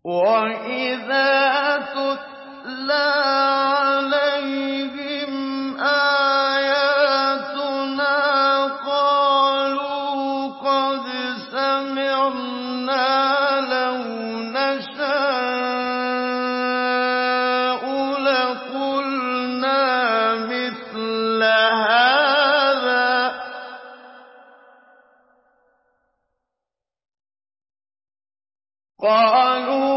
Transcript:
وَإِذَا تُتْلَىٰ عَلَيْهِمْ آيَاتُنَا قَالُوا قَدْ سَمِعْنَا لَوْ نَشَاءُ لَقُلْنَا مِثْلَ هَٰذَا ۚ قَالُوا